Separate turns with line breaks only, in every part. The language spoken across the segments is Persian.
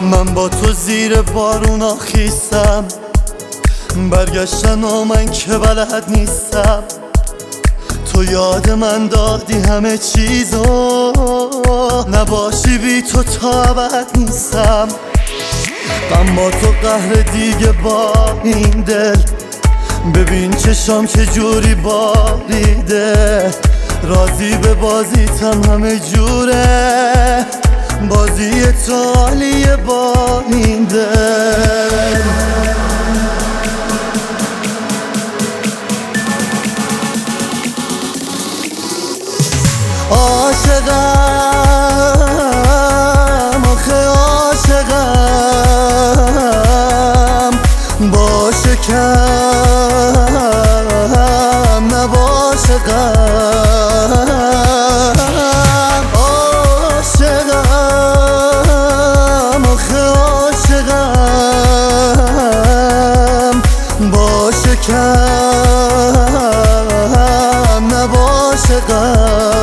من با تو زیر بارونا خیستم، برگشتن و من که بلد نیستم. تو یاد من دادی همه چیزو، نباشی بی تو تا ابد نیستم. من با تو قهر دیگه با این دل، ببین چشام چجوری باریده. راضی به بازیتم همه جوره، بازی تو عالیه با این دل. عاشقم آخه عاشقم، باشه کم نباشه غم. عاشقم آخه عاشقم، باشه کم نباشه غم.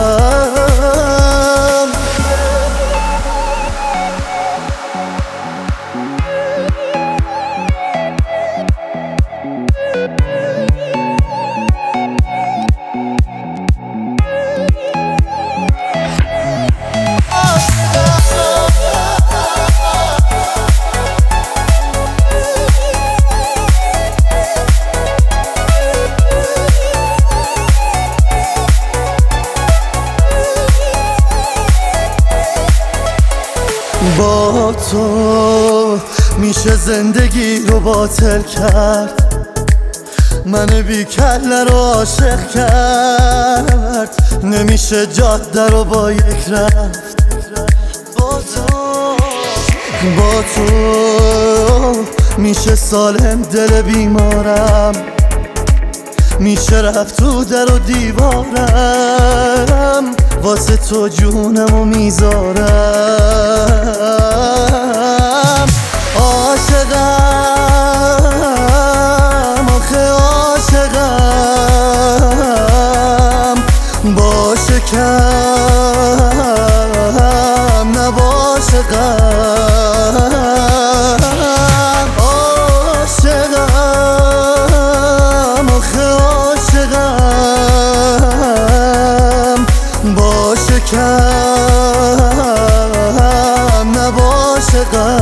با تو میشه زندگی رو باطل کرد، من بی کله رو عاشق کرد. نمیشه جاده رو با یک رفت، با تو میشه سالم دل بیمارم، میشه رفت تو در و دیوارم، واسه تو جونمو میذارم. عاشقم آخه عاشقم، باشه کم نباشه غم. عاشقم آخه عاشقم، باشه کم نباشه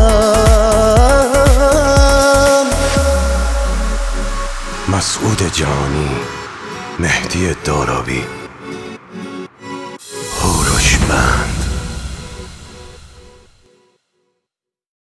غم.
مسعود جهانی، مهدی دارابی.